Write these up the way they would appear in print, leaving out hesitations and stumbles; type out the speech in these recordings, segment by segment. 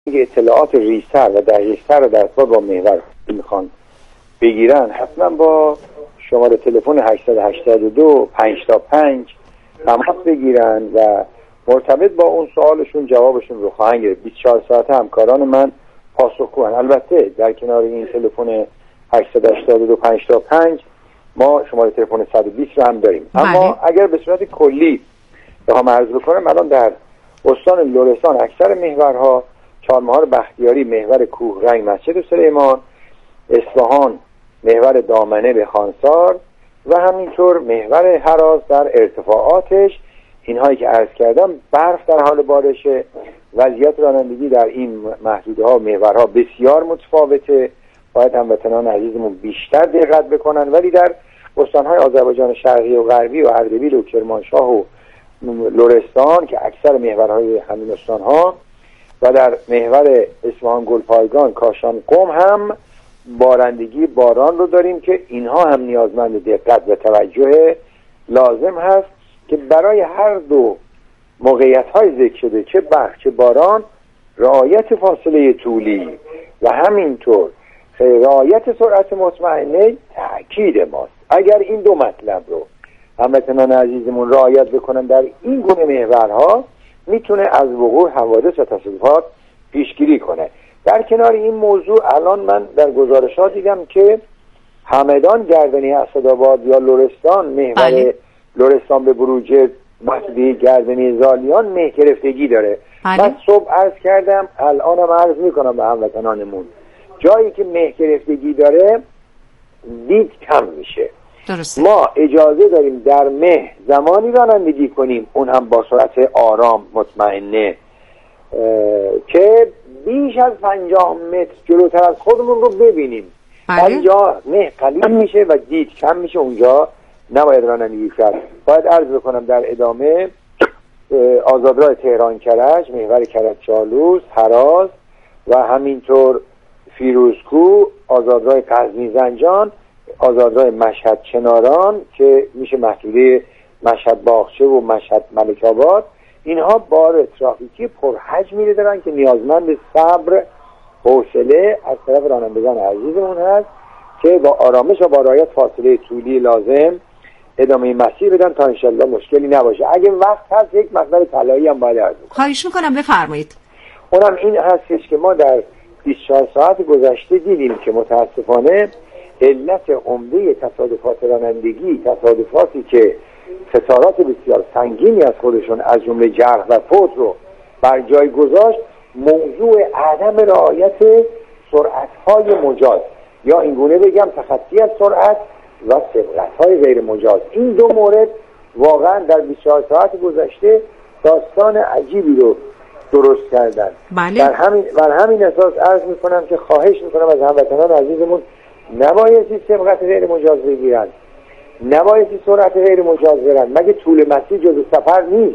اطلاعات ریزتر و دقیق‌تر رو در ارتباط با محور میخوان بگیرن، حتما با شماره تلفن 882 505 تماس بگیرن و مرتبط با اون سوالشون جوابشون رو خواهند گرفت. 24 ساعته همکاران من پاسخگوان. البته در کنار این تلفن 882 505 ما شماره تلفن 120 رو هم داریم. اما اگر به صورت کلی بخوام عرض بکنم، الان در استان لرستان اکثر محورها، چهارمحال بختیاری محور کوهرنگ مسجد سلیمان، اصفهان محور دامنه به خانسار و همینطور محور هراز در ارتفاعاتش، اینهایی که عرض کردم، برف در حال بارشه. وضعیت رانندگی در این محدودها و محورها بسیار متفاوته. باید هموطنان عزیزمون بیشتر دقت بکنن. ولی در استانهای آذربایجان شرقی و غربی و اردبیل و کرمانشاه و لرستان که اکثر محورهای همین استانها و در محور اصفهان، گلپایگان، کاشان، قم هم بارندگی باران رو داریم که اینها هم نیازمند دقت و توجه لازم هست که برای هر دو موقعیت‌های ذکر شده، چه برف چه باران، رعایت فاصله طولی و همینطور رعایت سرعت مطمئنه تأکید ماست. اگر این دو مطلب رو هموطنان عزیزمون رعایت بکنن در این گونه محورها، میتونه از وقوع حوادث و تصادفات پیشگیری کنه. در کنار این موضوع الان من در گزارشات دیدم که همدان گردنی اسدآباد یا لرستان محور لرستان به بروجرد محدوده گردنی زالیان مه گرفتگی داره. من صبح عرض کردم، الانم عرض میکنم به هموطنانمون، جایی که مه گرفتگی داره دید کم میشه. درسته. ما اجازه داریم در مه زمانی رانندگی کنیم، اون هم با سرعت آرام مطمئنه، که بیش از 50 متر جلوتر از خودمون رو ببینیم. اونجا مه قلیل میشه و دید کم میشه، اونجا نباید رانندگی کرد. باید عرض بکنم در ادامه آزادراه تهران کرج، محور کرج چالوس، هراز و همینطور فیروزکو، آزادراه غزنی زنجان، آزادراه مشهد چناران که میشه محدوده مشهد باغچه و مشهد ملک آباد، اینها بار ترافیکی پرحجمی دارن که نیازمند صبر، حوصله از طرف رانندگان عزیزمون هست که با آرامش و با رعایت فاصله طولی لازم ادامه مسیر بدن تا انشالله مشکلی نباشه. اگه وقت هست یک مقدار طلایی هم باید عرض کنم. خواهش میکنم بفرمایید. اونم این هستش که ما در 24 ساعت گذشته دیدیم که متاسفانه علت عمده تصادفات رانندگی، تصادفاتی که خسارات بسیار سنگینی از خودشون از جمله جرح و فوت رو بر جای گذاشت، موضوع عدم رعایت سرعت‌های مجاز، یا اینگونه بگم تخطی از سرعت و سبقت‌های غیر مجاز. این دو مورد واقعا در 24 ساعت گذشته داستان عجیبی رو درست کردن. بله. بر همین اساس عرض میکنم که خواهش میکنم از هموطنان عزیزمون نبایستی سبقت غیر مجاز بگیرن، نبایستی سرعت غیر مجاز برن، مگه طول مسیر جزء سفر نیست؟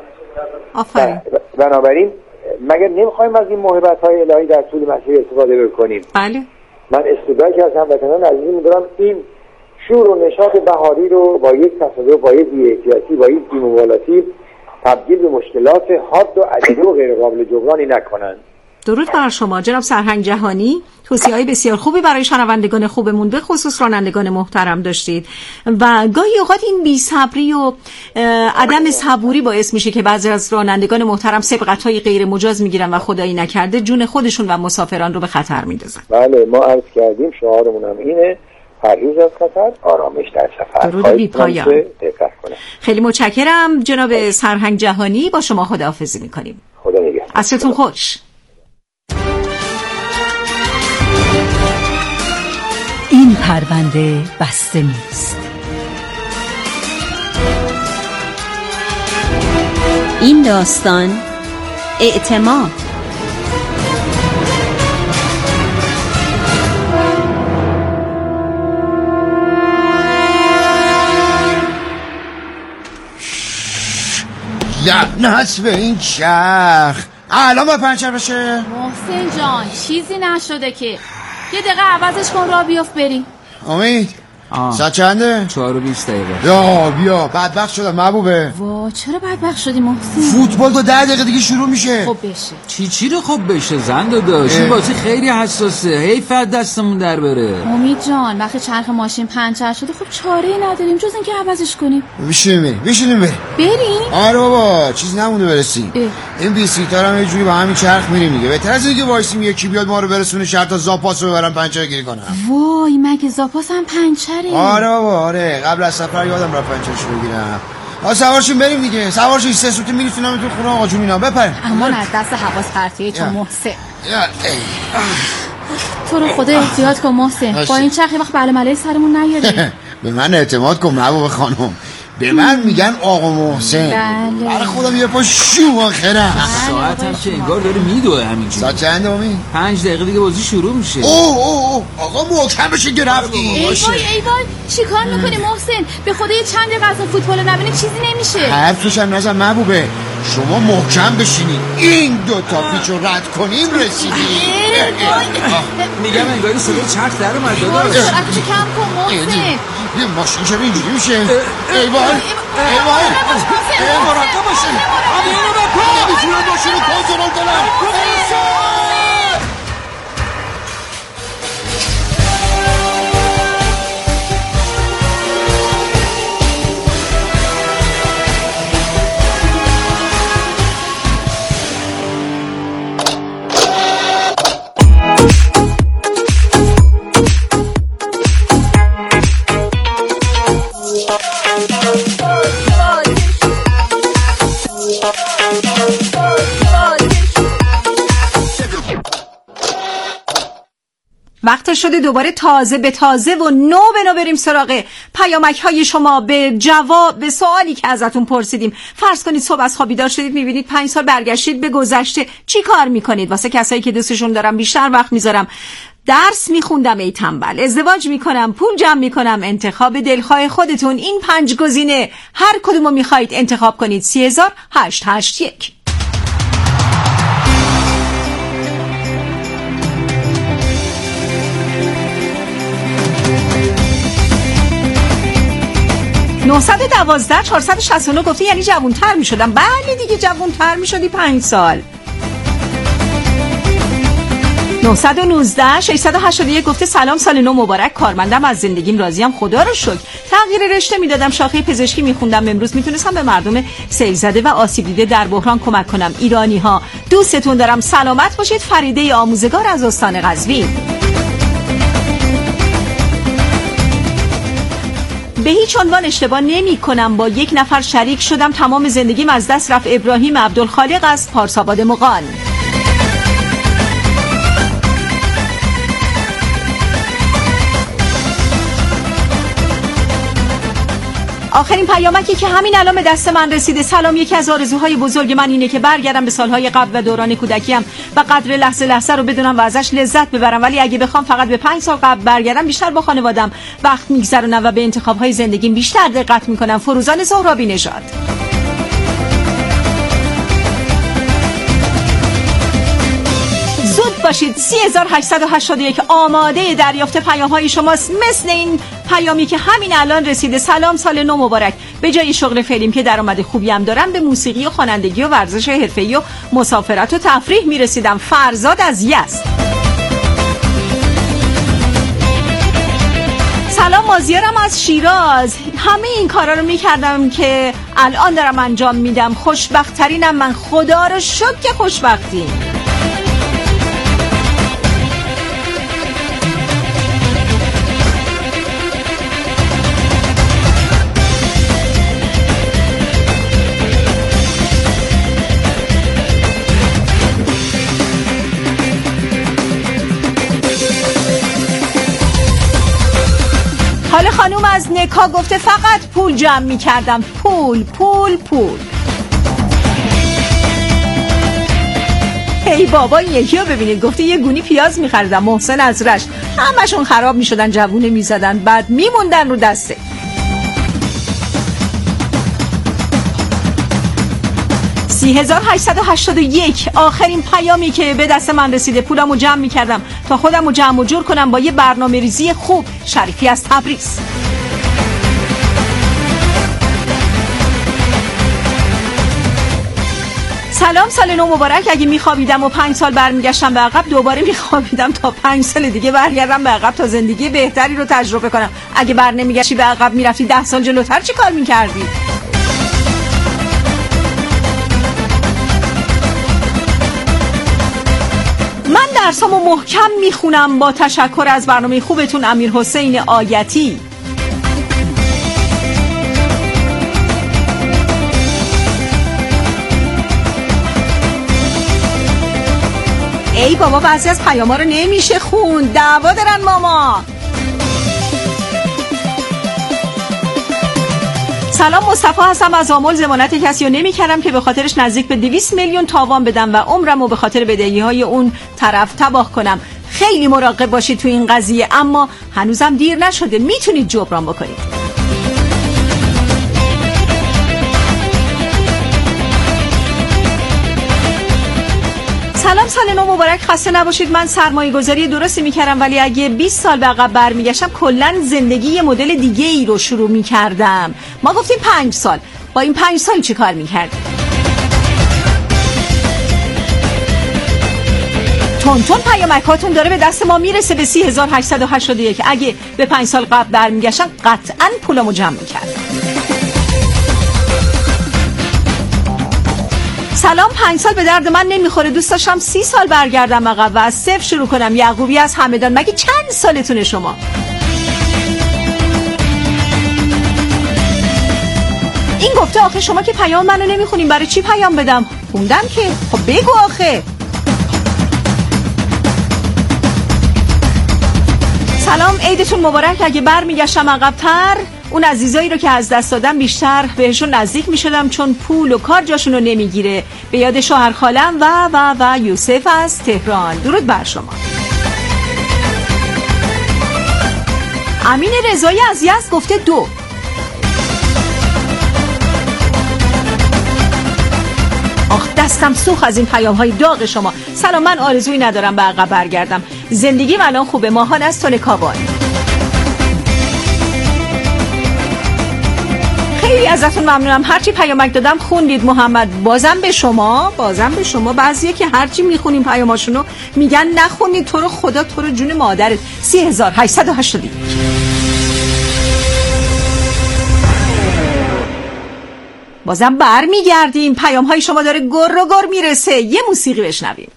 آفرین. بنابراین مگر نمیخوایم از این موهبت‌های الهی در طول مسیر استفاده بکنیم؟ بله. من استدعا که از هموطنان عزیزمون دارم این شور و نشاط بهاری رو با یک تصادف، با یک بی‌احتیاطی، با یک بی‌مبالاتی تبدیل به مشکلات حاد و عدیده و غیر قابل جبرانی نکنند. درود بر شما جناب سرهنگ جهانی. توصیه‌های بسیار خوبی برای شنوندگان خوبمون به خصوص رانندگان محترم داشتید و گاهی اوقات این بی‌صبری و عدم صبوری باعث میشه که بعضی از رانندگان محترم سبقت‌های غیر مجاز میگیرن و خدایی نکرده جون خودشون و مسافران رو به خطر میندازن. بله، ما عرض کردیم شعارمون هم اینه، پرهیز از خطر، آرامش در سفر. درود بی پایان. خیلی متشکرم جناب سرهنگ جهانی، با شما خداحافظی میکنیم. خدا نگهدار. عصرتون خوش. این پرونده بسته نیست. این داستان اعتماد. لعنت به این چرخ، الان با پنچر بشه. محسن جان چیزی نشده که، یه دقیقه عوضش کن را بیافت بریم. امید ساعت چنده؟ 4:20 دقیقه. یا بیا بدبخت شدم محبوبه. وا چرا بدبخت شدی محسن؟ فوتبال تا 10 دقیقه دیگه شروع میشه. خب بشه. چی رو خب بشه زن داداش؟ این بازی خیلی حساسه. حیف دستمون در بره. امید جان وقتی چرخ ماشین پنچر شده خب چاره‌ای نداریم جز اینکه عوضش کنیم. بشینیم بریم؟ آره بابا چیز نمونه برسیم. این 20 لیتر هم یه جوری با همین چرخ میریم دیگه. بهتر از اینکه وایسیم یکی بیاد ما رو برسونه شهر تا زاپاس رو ببرن پنچر گیری کنن. وای مگه زاپاس هم پنچره؟ آره بابا آره قبل از سفر یادم رفت پنچرشو بگیرم. سوارشیم بریم دیگه. سوارشیم 3 سوتی میرسونم تو خونه آقا جون اینا بپریم. اما از دست حواس پرتیه چون محسن. یا تو رو خدا احتیاط کن محسن. با این چرخ وقت بله ملای سرمون نیاری. به من اعتماد کن محبوب خانم. به من میگن آقا محسن. بله. برای خودم یه پا شوم آخرم. ساعت هم که انگار داره میدوه همینجوری. ساعت چنده امید؟ 5 دقیقه دیگه بازی شروع میشه. اوه آقا محکم بشه که رفتیم. ای وای چی کار میکنی محسن؟ به خدا یه چند دقیقه اصلا فوتبال رو نبینی چیزی نمیشه. حرفش هم نزن محبوبه. شما محکم بشینید این 2 تا پیچ رو رد کنیم رسیدیم. میگم انگاری صدای چرخ در اومد داداش. سرعتشو کم کن محسن. یه ماشین چرا اینجوری میشه؟ ای وای مراقب باشین. اینو بپا نمیتونم ماشین رو کنترل کنم. وقت شده دوباره تازه به تازه و نو به نو بریم سراغ پیامک های شما به جواب به سوالی که ازتون پرسیدیم. فرض کنید صبح از خواب بیدار شدید میبینید 5 سال برگشتید به گذشته، چی کار میکنید؟ واسه کسایی که دوستشون دارم بیشتر وقت میذارم، درس میخوندم ای تنبل، ازدواج میکنم، پول جمع میکنم، انتخاب دلخواه خودتون. این 5 گزینه هر کدومو میخواید انتخاب کنید. 30881. (912) 469 گفته یعنی جوانتر می شدم. بله دیگه جوانتر می شدی 5 سال. 919 681 گفته سلام سال نو مبارک، کارمندم، از زندگیم راضیم خدا رو شکر. تغییر رشته میدادم، شاخه پزشکی میخوندم، امروز میتونستم به مردم سیل زده و آسیب دیده در بحران کمک کنم. ایرانی ها دوستتون دارم، سلامت باشید. فریده آموزگار از استان قزوین. به هیچ عنوان اشتباه نمی کنم، با یک نفر شریک شدم، تمام زندگیم از دست رفت. ابراهیم عبدالخالق از پارساباد مغان. آخرین پیامکی که همین الان به دست من رسیده. سلام، یکی از آرزوهای بزرگ من اینه که برگردم به سالهای قبل و دوران کودکیم و قدر لحظه لحظه رو بدونم و ازش لذت ببرم، ولی اگه بخوام فقط به 5 سال قبل برگردم بیشتر با خانوادم وقت میگذرونم و به انتخاب‌های زندگیم بیشتر دقت میکنم. فروزان زهرابی نژاد. زود باشید. 3881 آماده دریافت پیام‌های شماست، مثل این پیامی که همین الان رسیده. سلام، سال نو مبارک. به جای شغل فعلیم که درآمد خوبی هم دارم، به موسیقی و خوانندگی و ورزش حرفه‌ای و مسافرت و تفریح میرسیدم. فرزاد از یزد. سلام، مازیارم از شیراز. همه این کارا رو میکردم که الان دارم انجام میدم. خوشبخت‌ترینم من، خدا رو شکر که خوشبختی. حالا خانوم از نکا گفته فقط پول جمع می کردم. پول پول پول. ای بابا این یکی رو ببینید، گفته یه گونی پیاز می خریدم. محسن از رشت. همشون خراب می شدن، جوونه می زدن، بعد می موندن رو دسته. 3881 آخرین پیامی که به دست من رسیده. پولامو جمع می‌کردم تا خودمو جمع و جور کنم با یه برنامه‌ریزی خوب. شریفی از تبریز. سلام، سال نو مبارک. اگه میخوابیدم و 5 سال برمیگشتم به عقب، دوباره میخوابیدم تا 5 سال دیگه برگردم به عقب تا زندگی بهتری رو تجربه کنم. اگه بر نمیگشتی به عقب میرفتی 10 سال جلوتر، چی کار میکردی؟ من درسامو محکم میخونم. با تشکر از برنامه خوبتون. امیرحسین آیتی. ای بابا، بعضی از پیاما رو نمیشه خون، دعوا دارن ماما. سلام، مصطفی هستم از آمل. ضمانت کسی رو نمی‌کردم که به خاطرش نزدیک به 200 میلیون تاوان بدم و عمرمو به خاطر بدهی‌های اون طرف تباه کنم. خیلی مراقب باشید تو این قضیه، اما هنوزم دیر نشده، میتونید جبران بکنید. سلام، سال نو مبارک. خسته نباشید. من سرمایه گذاری درستی میکردم، ولی اگه 20 سال به عقب برمیگشتم کلا زندگی یه مدل دیگه ای رو شروع میکردم. ما گفتیم 5 سال. با این 5 سال چی کار میکردیم؟ تون پیامکاتون داره به دست ما میرسه به 3881. اگه به 5 سال قبل برمیگشتم قطعا پولمو جمع میکردم. سلام، 5 سال به درد من نمیخوره. دوست داشتم 30 سال برگردم عقب و از صفر شروع کنم. یعقوبی از همدان. مگه چند سالتونه شما؟ این گفته آخه شما که پیام منو نمیخونین، برای چی پیام بدم؟ خوندم که. خب بگو آخه. سلام، عیدتون مبارک. اگه برمیگشتم عقب‌تر، اون عزیزایی رو که از دست دادم بیشتر بهشون نزدیک میشدم، چون پول و کار جاشون رو نمیگیره. به یاد شوهر خالم و یوسف از تهران. درود بر شما. امین رضایی از یزد گفته 2. آخ دستم سوخت از این پیام‌های داغ شما. سلام، من آرزویی ندارم به عقب برگردم. زندگی الان خوبه. ماهان از تون کابان. خیلی ازتون ممنونم. هرچی پیامک دادم خوندید. محمد، بازم به شما. بعضیه که هرچی میخونیم پیاماشونو میگن نخونید. تو رو خدا، تو رو جون مادرت. 3881. بازم برمیگردیم. پیام‌های شما داره گر میرسه. یه موسیقی بشنویم.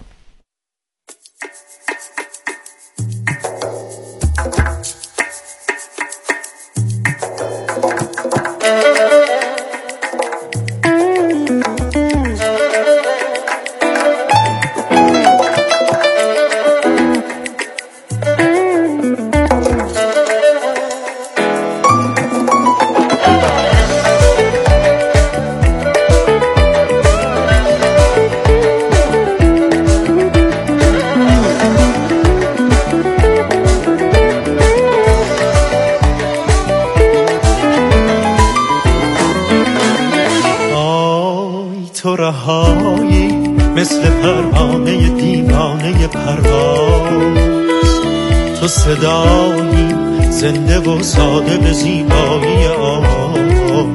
مثل پروانه دیوانه پرواز، تو صدایی زنده و ساده به زیبایی آواز،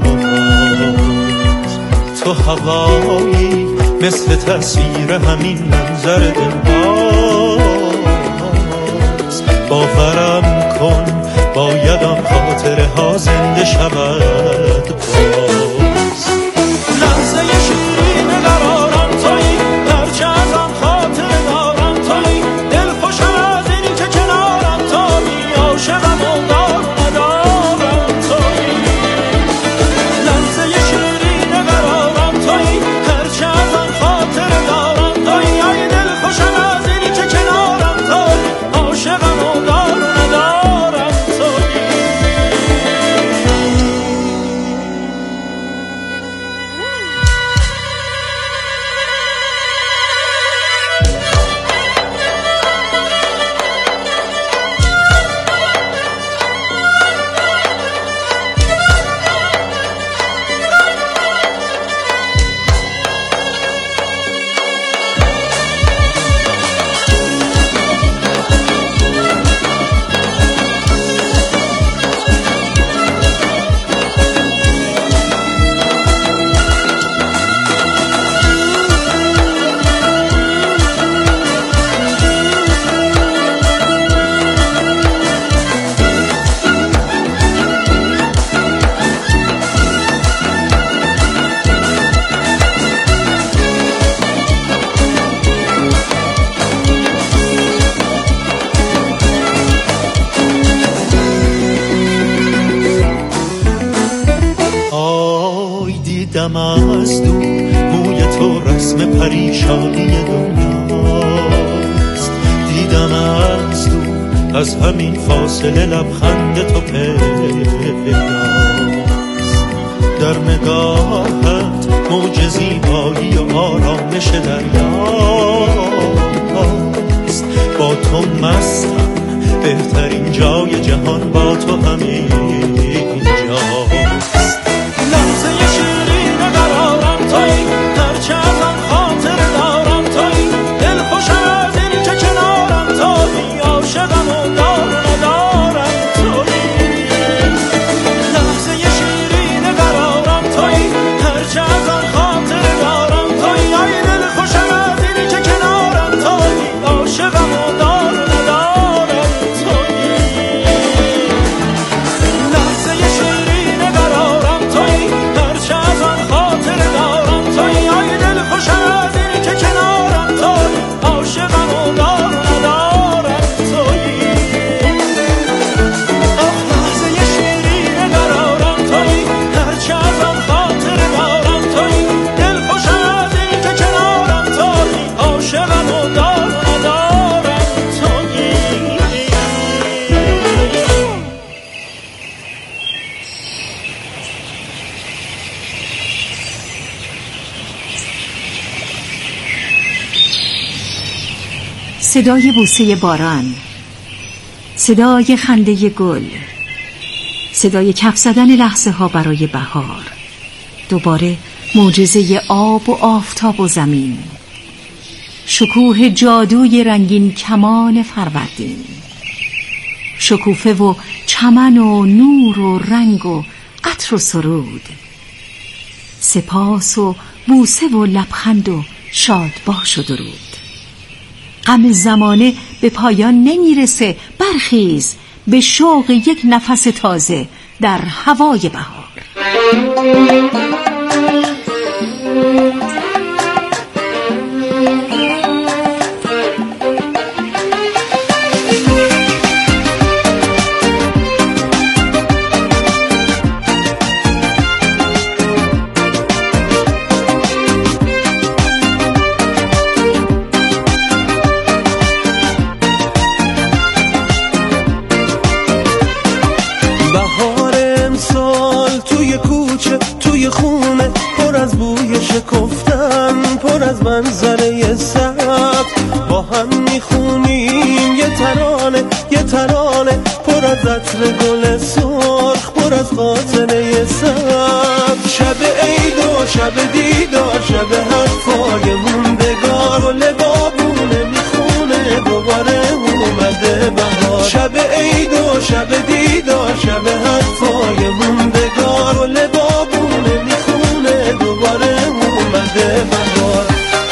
تو هوایی مثل تصویر همین منظر دلباز. باورم کن باید آن خاطره ها زنده شود باز. لحظه شیرین قرارم تویی، هرچه از آن خاطره دارم تویی، دل خوشم از این که کنارم تویی، عاشقم و دار ندارم تویی. لحظه شیرین قرارم تویی، هرچه از آن خاطره دارم تویی، ای دل خوشم از طلسم پریشانی دنیاست. دیدم از تو از همین فاصله لبخند تو پیداست. در نگاهت موج زیبایی و آرامش دریاست. با تو مستم، بهترین جای جهان با تو همین جاست. لحظه شیرین قرارم تویی، هرچه ازم خاطر دارم تویی، دل خوشم از این که کنارم تویی، عاشقم و دار ندارم تویی. لحظه شیرین قرارم تویی، هرچه ازم خاطر دارم تویی، آی دل خوشم از این که کنارم تویی، عاشقم و دار ندارم تویی. لحظه شیرین قرارم تویی، هرچه ازم خاطر دارم تویی، آی دل خوشم از این که کنارم تویی، عاشقم و دار ندارم تویی. لحظه شیرین قرارم تویی، هرچه ازم خاطر دارم تویی، دل خوشم از این که کنارم تویی، عاشقم و دار ندارم تویی. صدای بوسه باران، صدای خنده گل، صدای کف زدن لحظه ها برای بهار، دوباره معجزه آب و آفتاب و زمین، شکوه جادوی رنگین کمان فروردین، شکوفه و چمن و نور و رنگ و عطر و سرود، سپاس و بوسه و لبخند و شادباش و درود. غم زمانه به پایان نمیرسه، برخیز به شوق یک نفس تازه در هوای بهار. بهار امسال توی کوچه توی خونه، پر از بوی شکفتن، پر از منظره سبز، با هم میخونیم یه ترانه پر از عطر گل سرخ، پر از خاطره سبز. شب عید و شب دیدار، شب حرفای موندگار، گل بابونه میخونه دوباره اومده بهار. شب عید و شب دیدار، شب حرفای موندگار، گل بابونه میخونه دوباره اومده بهار.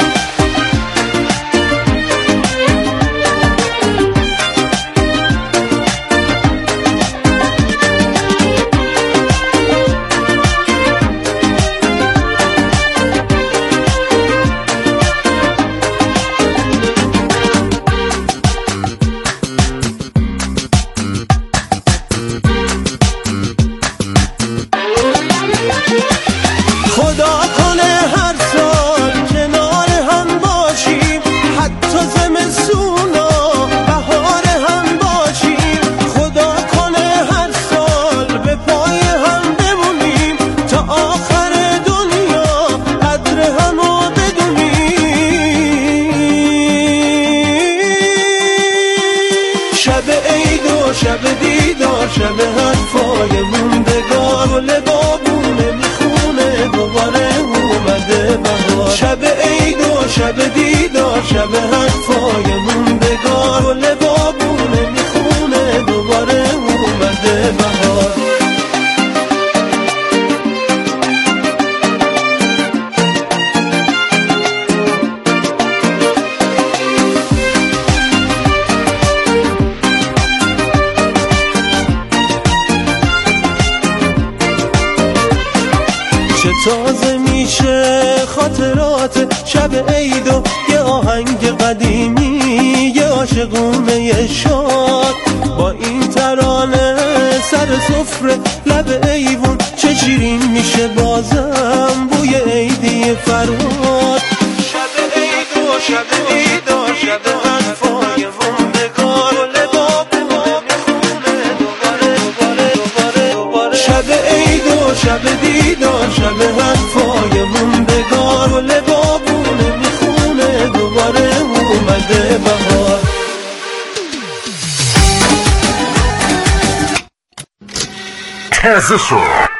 خدا کنه هر سال کنار هم باشیم، حتی زمستونا بهار هم باشیم. خدا کنه هر سال به پای هم بمونیم، تا آخر دنیا قدر همو بدونیم. شب عید و شب دیدار، شب حرفای موندگار، گل بابونه میخونه دوباره اومده بهار. شب عید و شب دیدار، شب حرفای موندگار، گل بابونه میخونه دوباره اومده بهار. چه تازه میشه خاطرات شب عید و یه آهنگ قدیمی، یه عاشقونه شاد، با این ترانه سر سفره لب ایوون. چه شیرین میشه بازم بوی عیدی فرهاد. شب دیدار شب حرفای موندگار لبابونه میخونه دوباره شب عید و شب دیدار شب حرفای موندگار لبابونه میخونه دوباره اومده بهار تازه شد.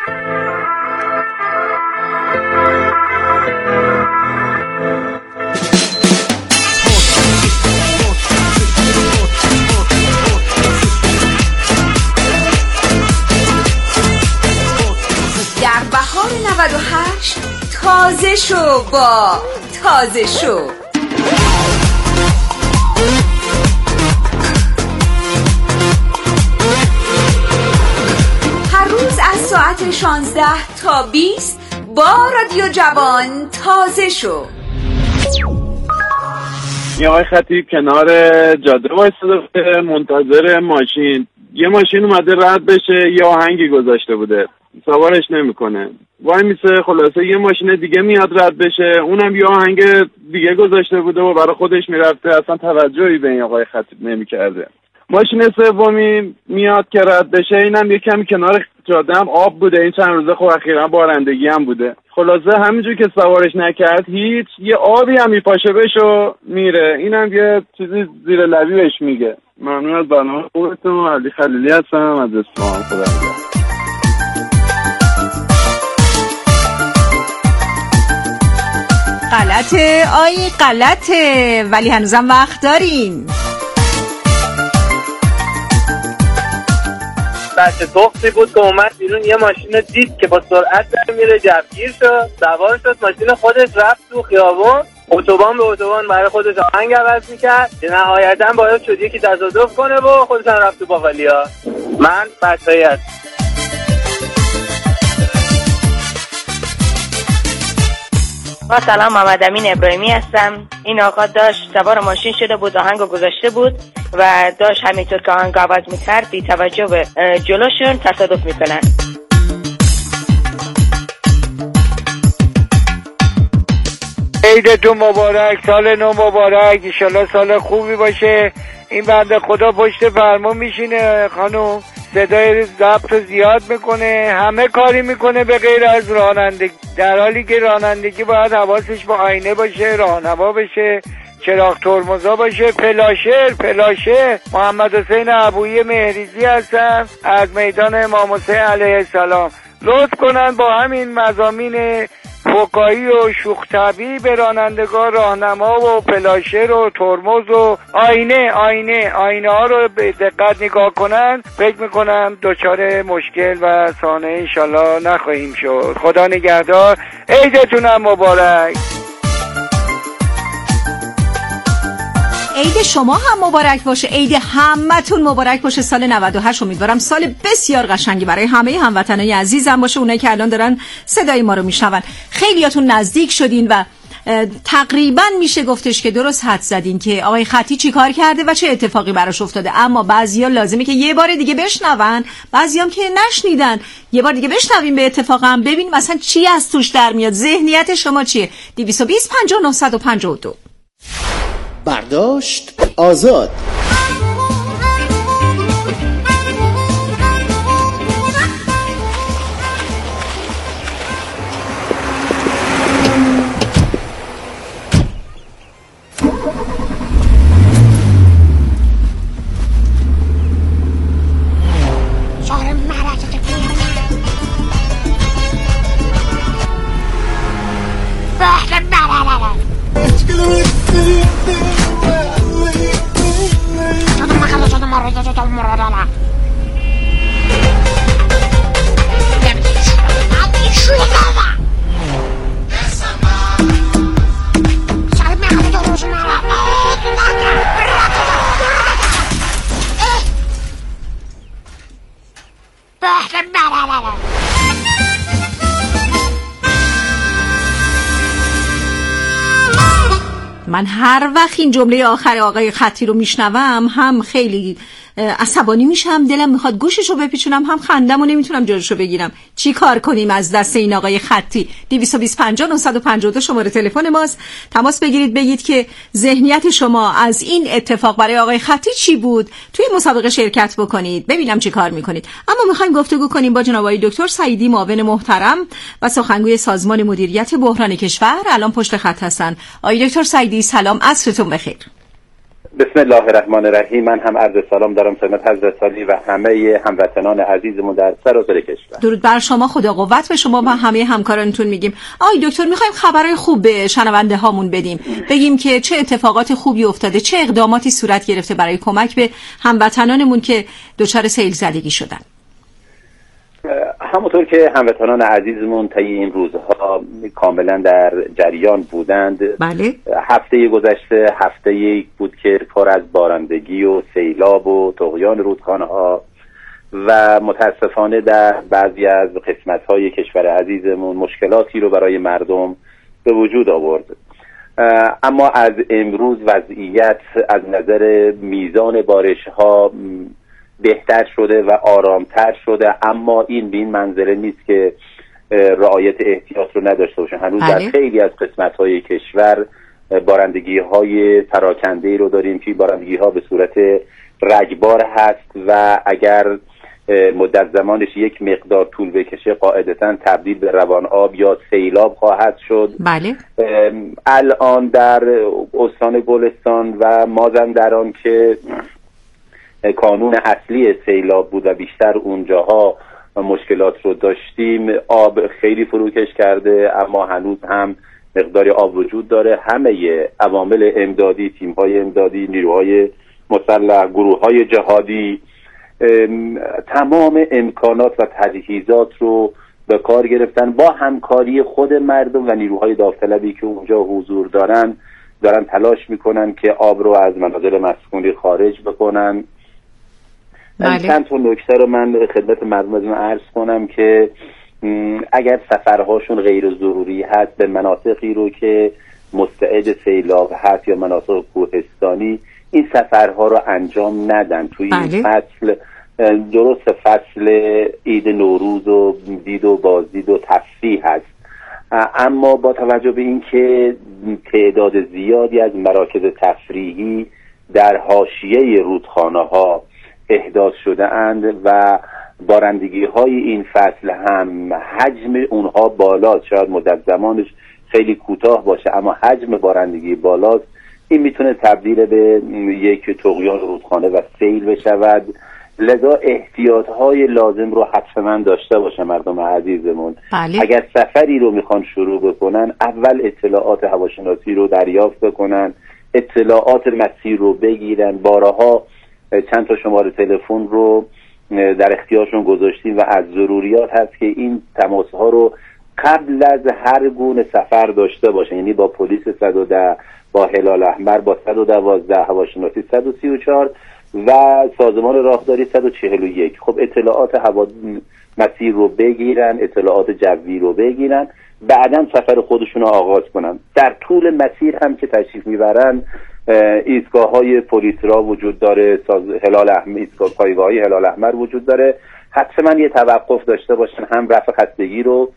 در بهار 98 تازه شو با تازه شو. هر روز از ساعت 16 تا 20 با رادیو جوان تازه شو. یه آقای خطیب کنار جاده وایساده منتظر ماشین. یه ماشین اومده رد بشه، یه آهنگی گذاشته بوده، سوارش نمیکنه. وای میسه، خلاصه یه ماشین دیگه میاد رد بشه، اونم یه آهنگ دیگه گذاشته بوده و برای خودش میرفته، اصلا توجهی به این آقای خطیب نمیکرده. ماشین سومی میاد که رد بشه، اینم یه کمی کنار جاده هم آب بوده، این چند روزه خب اخیراً بارندگی هم بوده. خلاصه همینجور که سوارش نکرد هیچ، یه آبی هم میپاشه بشو میره. اینم یه چیزی زیر لبی بهش میگه. ممنون از برنامه خوبتون. علی خلیلی هستم از اصفهان. خدا نگهدار. غلطه آی غلطه، ولی هنوزم وقت دارین. بچه تختی بود که اومد بیرون، یه ماشین دید که با سرعت داره میره، جوگیر شد، سوار شد، ماشین خودش رفت تو خیابون، اتوبان به اتوبان برای خودش آهنگ عوض میکرد که نهایتا باید شد یکی تصادف کنه و خودش هم رفت تو باقالیا. من بچه‌ای هستم. با سلام، محمد امین ابراهیمی هستم. این آقا داشت سوار ماشین شده بود، آهنگو گذاشته بود و داشت همینطور که آهنگ عوض میکرد بی توجه به جلوشون تصادف میکنن. عیدتون مبارک، سال نو مبارک، انشالله سال خوبی باشه. این بنده خدا پشت فرمون میشینه خانم، صدای ضبط زیاد میکنه، همه کاری میکنه به غیر از رانندگی، در حالی که رانندگی باید حواسش با آینه باشه، راهنما بشه، چراغ ترمزا باشه. پلاشه محمد حسین ابویی مهریزی هستم از میدان امام حسین علیه السلام. لطف کنن با همین مضامین فکاهی و شوخ طبعی به رانندگان راهنما و پلاشر و ترمز و آینه ها رو به دقت نگاه کنن. فکر میکنم دچار مشکل و سانحه انشالله نخواهیم شد. خدا نگهدار، عیدتونم مبارک. عید شما هم مبارک باشه، عید همتون مبارک باشه. سال 98 امیدوارم سال بسیار قشنگی برای همه هموطنای عزیزم باشه، اونایی که الان دارن صدای ما رو میشنون. خیلیاتون نزدیک شدین و تقریبا میشه گفتش که درست حد زدین که آقای خطی چی کار کرده و چه اتفاقی براش افتاده. اما بعضیا لازمه که یه بار دیگه بشنون، بعضیام که نشنیدن یه بار دیگه بشنویم به اتفاقم، ببینیم مثلا چی از توش در میاد، ذهنیت شما چیه. 220 50 952 برداشت آزاد. من هر وقت این جمله آخر آقای خطی رو میشنوم هم خیلی عصبانی میشم، دلم میخواد گوششو بپیچونم، هم خندم و نمیتونم جلوشو بگیرم. چی کار کنیم از دست این آقای خطی؟ 225-952 شماره تلفن ماست. تماس بگیرید، بگید که ذهنیت شما از این اتفاق برای آقای خطی چی بود، توی مسابقه شرکت بکنید، ببینم چی کار میکنید. اما میخوایم گفتگو کنیم با جناب آقای دکتر سعیدی، معاون محترم و سخنگوی سازمان مدیریت بحران کشور. الان پشت خط هستن. آقای دکتر سعیدی سلام، عصرتون بخیر. بسم الله الرحمن الرحیم. من هم عرض سلام دارم خدمت حضرت عالی و همه هموطنان عزیزمون در سراسر کشور. درود بر شما، خدا قوت به شما و همه همکارانتون میگیم. آقای دکتر میخوایم خبرای خوب به شنونده هامون بدیم، بگیم که چه اتفاقات خوبی افتاده، چه اقداماتی صورت گرفته برای کمک به هموطنانمون که دچار سیل زدگی شدن. همونطور که هموطنان عزیزمون طی این روزها کاملا در جریان بودند، بله. هفته گذشته هفته بود که پر از بارندگی و سیلاب و طغیان رودخانه‌ها و متاسفانه در بعضی از قسمت‌های کشور عزیزمون مشکلاتی رو برای مردم به وجود آورد. اما از امروز وضعیت از نظر میزان بارش‌ها بهتر شده و آرامتر شده، اما این به این منزله نیست که رعایت احتیاط رو نداشته باشن. هنوز در خیلی از قسمت‌های کشور بارندگی‌های پراکنده رو داریم که بارندگی‌ها به صورت رگبار هست و اگر مدت زمانش یک مقدار طول بکشه قاعدتاً تبدیل به روان آب یا سیلاب خواهد شد. بله. الان در استان گلستان و مازندران که کانون اصلی سیلاب بود و بیشتر اونجاها مشکلات رو داشتیم، آب خیلی فروکش کرده، اما هنوز هم مقدار آب وجود داره. همه عوامل امدادی، تیم‌های امدادی، نیروهای مسلح، گروه‌های جهادی، تمام امکانات و تجهیزات رو به کار گرفتن با همکاری خود مردم و نیروهای داوطلبی که اونجا حضور دارن تلاش میکنن که آب رو از مناطق مسکونی خارج بکنن. بله. چند تا نکته رو من خدمت مردم عرض کنم که اگر سفرهاشون غیر ضروری هست به مناطقی رو که مستعد سیلاب هست یا مناطق کوهستانی، این سفرها رو انجام ندن. توی این فصل، درست فصل عید نوروز و دید و بازدید و تفریح هست، اما با توجه به این که تعداد زیادی از مراکز تفریحی در حاشیه رودخانه‌ها احداث شده اند و بارندگی های این فصل هم حجم اونها بالاست، شاید مدت زمانش خیلی کوتاه باشه اما حجم بارندگی بالاست، این میتونه تبدیل به یک طغیان رودخانه و سیل بشود. لذا احتیاط های لازم رو حتما داشته باشه مردم عزیزمون. بله. اگر سفری رو میخوان شروع بکنن، اول اطلاعات هواشناسی رو دریافت بکنن، اطلاعات مسیر رو بگیرن. بارها چند تا شماره تلفن رو در اختیارشون گذاشتیم و از ضروریات هست که این تماس ها رو قبل از هر گونه سفر داشته باشن، یعنی با پلیس 110، با هلال احمر، با 112، هواشناسی 134 و سازمان راهداری 141. خب اطلاعات مسیر رو بگیرن، اطلاعات جوی رو بگیرن، بعداً سفر خودشون رو آغاز کنن. در طول مسیر هم که تشریف میبرن ایستگاه های پلیس را وجود داره، هلال احمر، ایستگاه پایگاهی هلال احمر وجود داره، حتما یه توقف داشته باشن، هم رفع خستگی رو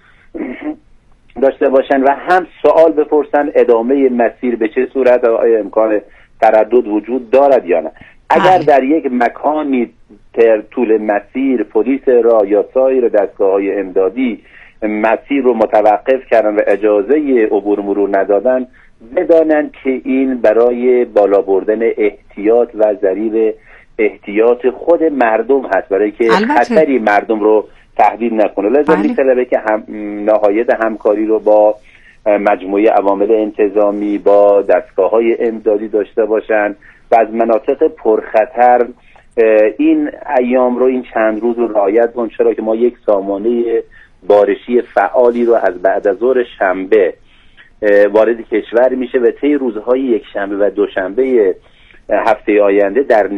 داشته باشن و هم سوال بپرسن ادامه مسیر به چه صورت، آیا امکان تردد وجود دارد یا نه. اگر در یک مکانی طول مسیر پلیس را یا سایر دستگاه‌های امدادی مسیر رو متوقف کردن و اجازه عبور مرور ندادن، بدانند که این برای بالا بردن احتیاط و ضریب احتیاط خود مردم هست، برای که خطری مردم رو تهدید نکنه. لذا می‌طلبه که نهایت همکاری رو با مجموعه عوامل انتظامی، با دستگاه‌های امدادی داشته باشن و از مناطق پرخطر این ایام رو، این چند روز رو رعایت کنن، چرا که ما یک سامانه بارشی فعالی رو از بعد از ظهر شنبه وارد کشور میشه و طی روزهای یک شنبه و دوشنبه هفته آینده در